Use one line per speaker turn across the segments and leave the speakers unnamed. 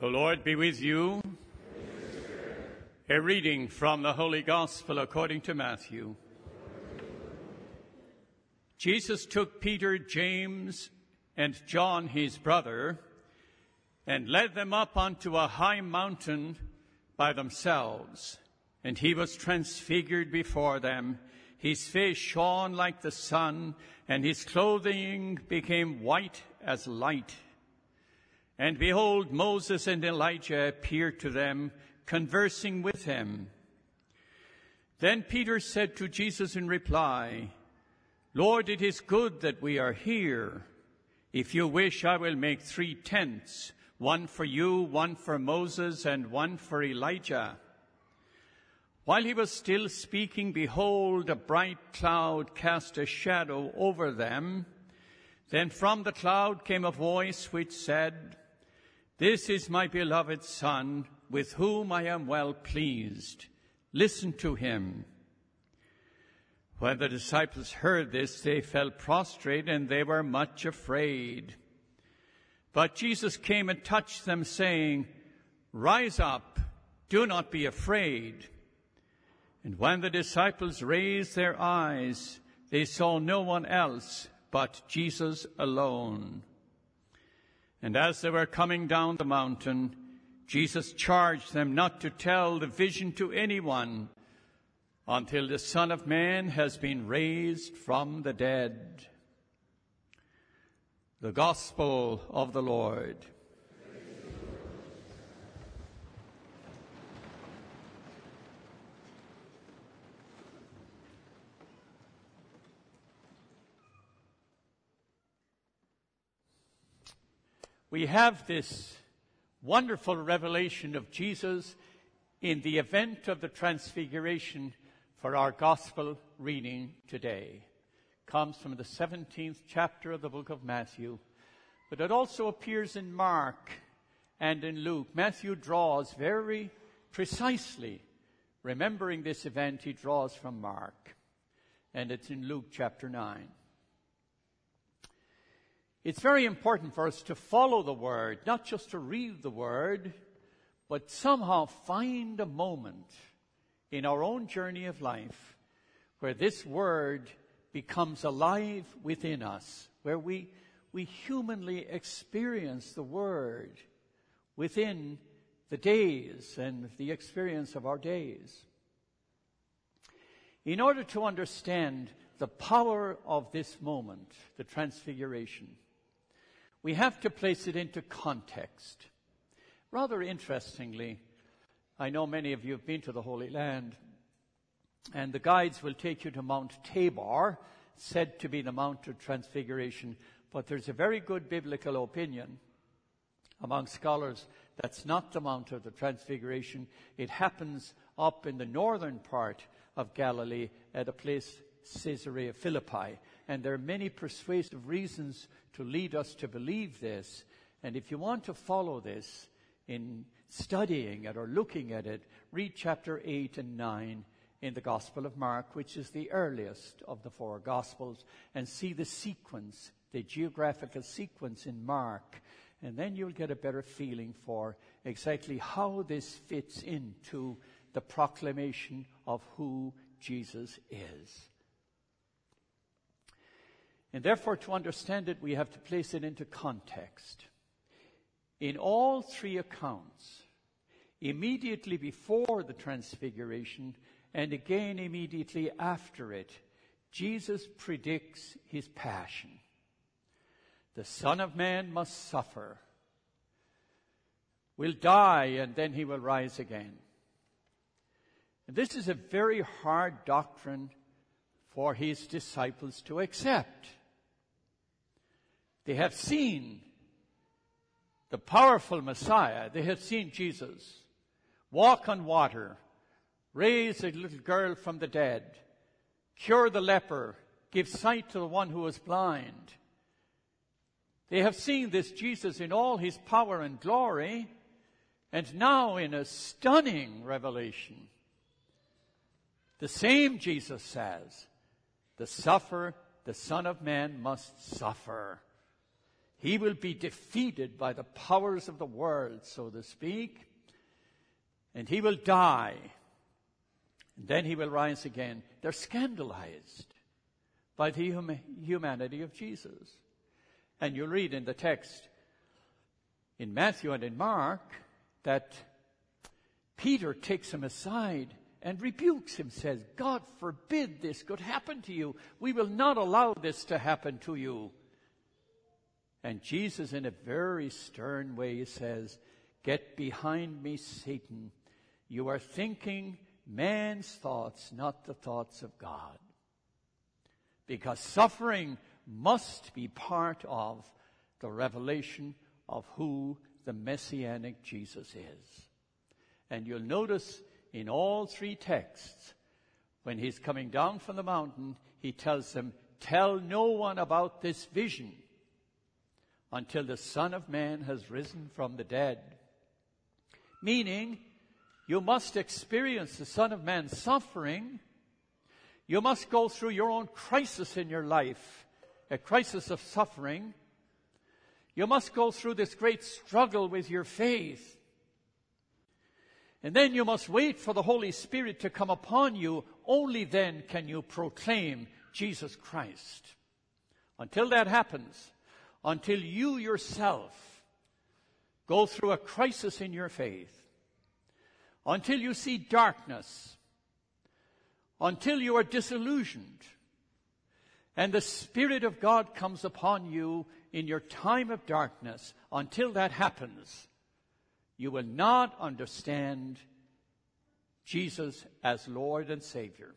The Lord be with you. A reading from the Holy Gospel according to Matthew. Jesus took Peter, James, and John, his brother, and led them up onto a high mountain by themselves. And he was transfigured before them. His face shone like the sun, and his clothing became white as light. And behold, Moses and Elijah appeared to them, conversing with him. Then Peter said to Jesus in reply, Lord, it is good that we are here. If you wish, I will make 3 tents, one for you, one for Moses, and one for Elijah. While he was still speaking, behold, a bright cloud cast a shadow over them. Then from the cloud came a voice which said, This is my beloved Son, with whom I am well pleased. Listen to him. When the disciples heard this, they fell prostrate, and they were much afraid. But Jesus came and touched them, saying, Rise up, do not be afraid. And when the disciples raised their eyes, they saw no one else but Jesus alone. And as they were coming down the mountain, Jesus charged them not to tell the vision to anyone until the Son of Man has been raised from the dead. The Gospel of the Lord. We have this wonderful revelation of Jesus in the event of the Transfiguration for our gospel reading today. It comes from the 17th chapter of the book of Matthew, but it also appears in Mark and in Luke. Matthew draws very precisely, remembering this event, he draws from Mark, and it's in Luke chapter 9. It's very important for us to follow the Word, not just to read the Word, but somehow find a moment in our own journey of life where this Word becomes alive within us, where we humanly experience the Word within the days and the experience of our days. In order to understand the power of this moment, the Transfiguration, we have to place it into context. Rather interestingly, I know many of you have been to the Holy Land, and the guides will take you to Mount Tabor, said to be the Mount of Transfiguration, but there's a very good biblical opinion among scholars that's not the Mount of the Transfiguration. It happens up in the northern part of Galilee at a place, Caesarea Philippi. And there are many persuasive reasons to lead us to believe this. And if you want to follow this in studying it or looking at it, read chapter 8 and 9 in the Gospel of Mark, which is the earliest of the 4 Gospels, and see the sequence, the geographical sequence in Mark. And then you'll get a better feeling for exactly how this fits into the proclamation of who Jesus is. And therefore, to understand it, we have to place it into context. In all 3 accounts, immediately before the Transfiguration and again immediately after it, Jesus predicts his passion. The Son of Man must suffer, will die, and then he will rise again. And this is a very hard doctrine for his disciples to accept. They have seen the powerful Messiah. They have seen Jesus walk on water, raise a little girl from the dead, cure the leper, give sight to the one who was blind. They have seen this Jesus in all his power and glory, and now in a stunning revelation, the same Jesus says, the Son of Man must suffer. He will be defeated by the powers of the world, so to speak, and he will die. And then he will rise again. They're scandalized by the humanity of Jesus. And you'll read in the text in Matthew and in Mark that Peter takes him aside and rebukes him, says, God forbid this could happen to you. We will not allow this to happen to you. And Jesus, in a very stern way, says, get behind me, Satan. You are thinking man's thoughts, not the thoughts of God. Because suffering must be part of the revelation of who the Messianic Jesus is. And you'll notice in all three texts, when he's coming down from the mountain, he tells them, tell no one about this vision until the Son of Man has risen from the dead. Meaning, you must experience the Son of Man suffering. You must go through your own crisis in your life, a crisis of suffering. You must go through this great struggle with your faith. And then you must wait for the Holy Spirit to come upon you. Only then can you proclaim Jesus Christ. Until that happens, until you yourself go through a crisis in your faith, until you see darkness, until you are disillusioned, and the Spirit of God comes upon you in your time of darkness, until that happens, you will not understand Jesus as Lord and Savior.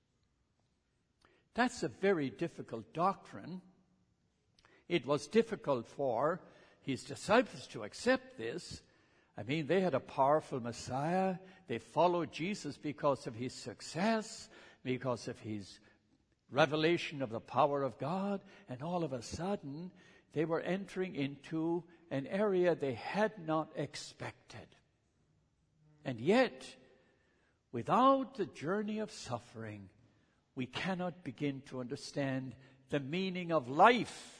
That's a very difficult doctrine. It was difficult for his disciples to accept this. I mean, they had a powerful Messiah. They followed Jesus because of his success, because of his revelation of the power of God. And all of a sudden, they were entering into an area they had not expected. And yet, without the journey of suffering, we cannot begin to understand the meaning of life.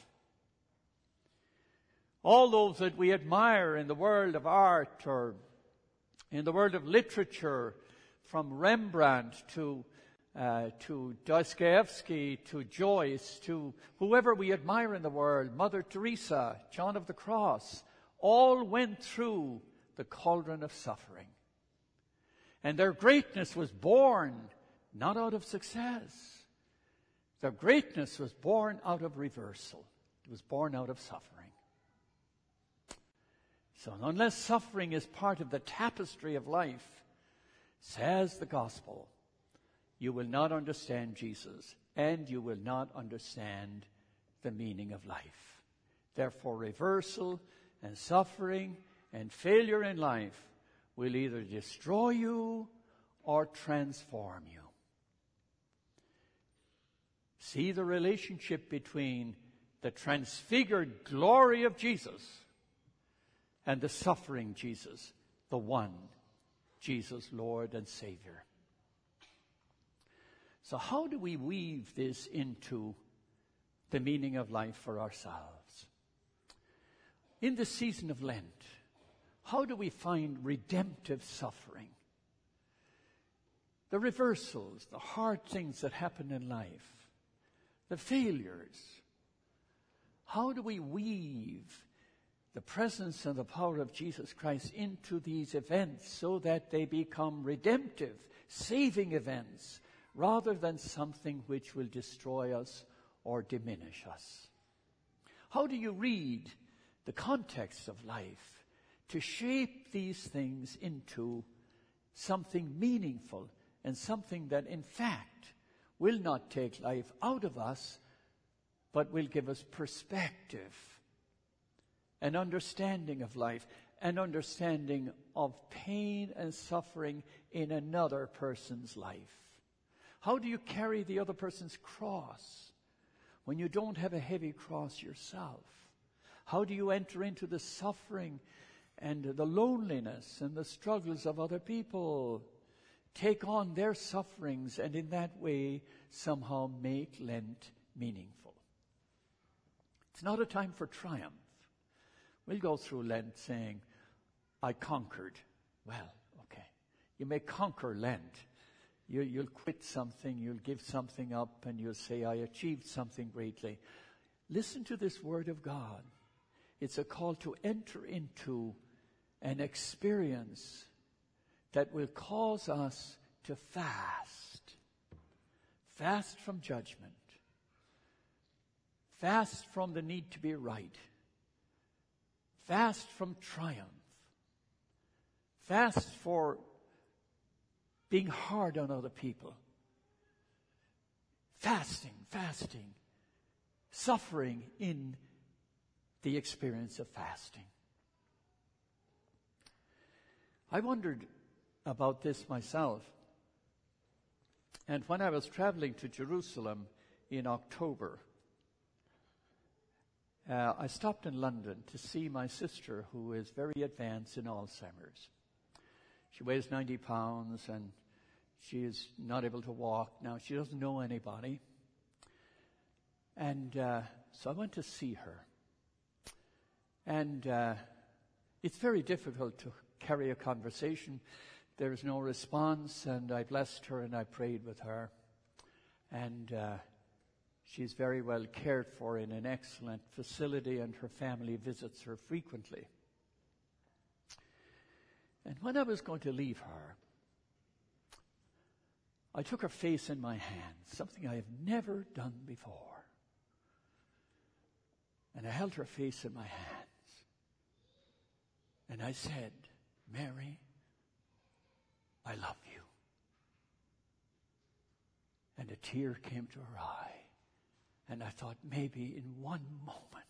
All those that we admire in the world of art or in the world of literature, from Rembrandt to Dostoevsky, to Joyce, to whoever we admire in the world, Mother Teresa, John of the Cross, all went through the cauldron of suffering. And their greatness was born not out of success. Their greatness was born out of reversal. It was born out of suffering. So unless suffering is part of the tapestry of life, says the gospel, you will not understand Jesus, and you will not understand the meaning of life. Therefore, reversal and suffering and failure in life will either destroy you or transform you. See the relationship between the transfigured glory of Jesus and the suffering Jesus, the one, Jesus, Lord and Savior. So how do we weave this into the meaning of life for ourselves? In the season of Lent, how do we find redemptive suffering? The reversals, the hard things that happen in life, the failures. How do we weave the presence and the power of Jesus Christ into these events so that they become redemptive, saving events, rather than something which will destroy us or diminish us? How do you read the context of life to shape these things into something meaningful and something that in fact will not take life out of us, but will give us perspective, an understanding of life, an understanding of pain and suffering in another person's life? How do you carry the other person's cross when you don't have a heavy cross yourself? How do you enter into the suffering and the loneliness and the struggles of other people? Take on their sufferings and in that way somehow make Lent meaningful. It's not a time for triumph.
We'll go through Lent saying, I conquered. Well, okay. You may conquer Lent. You'll quit something, you'll give something up, and you'll say, I achieved something greatly. Listen to this word of God. It's a call to enter into an experience that will cause us to fast. Fast from judgment. Fast from the need to be right. Fast from triumph. Fast for being hard on other people. Fasting. Suffering in the experience of fasting. I wondered about this myself. And when I was traveling to Jerusalem in October, I stopped in London to see my sister, who is very advanced in Alzheimer's. She weighs 90 pounds and she is not able to walk now. She doesn't know anybody. And so I went to see her. And it's very difficult to carry a conversation. There is no response, and I blessed her and I prayed with her. And she's very well cared for in an excellent facility, and her family visits her frequently. And when I was going to leave her, I took her face in my hands, something I have never done before. And I held her face in my hands. And I said, Mary, I love you. And a tear came to her eye. And I thought, maybe in one moment,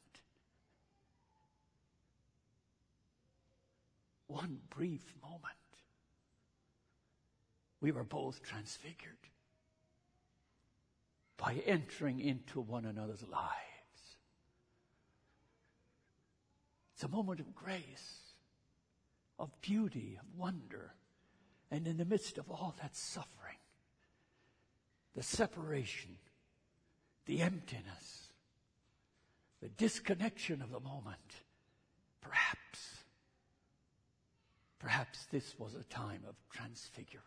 one brief moment, we were both transfigured by entering into one another's lives. It's a moment of grace, of beauty, of wonder. And in the midst of all that suffering, the separation, the emptiness, the disconnection of the moment, perhaps this was a time of transfiguration.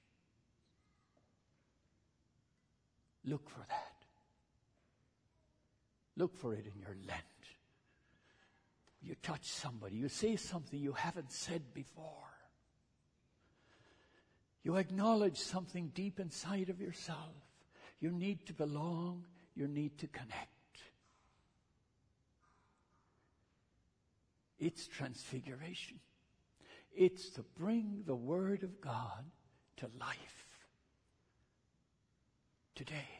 Look for that. Look for it in your Lent. You touch somebody, you say something you haven't said before. You acknowledge something deep inside of yourself. You need to belong, you need to connect. It's transfiguration. It's to bring the Word of God to life today.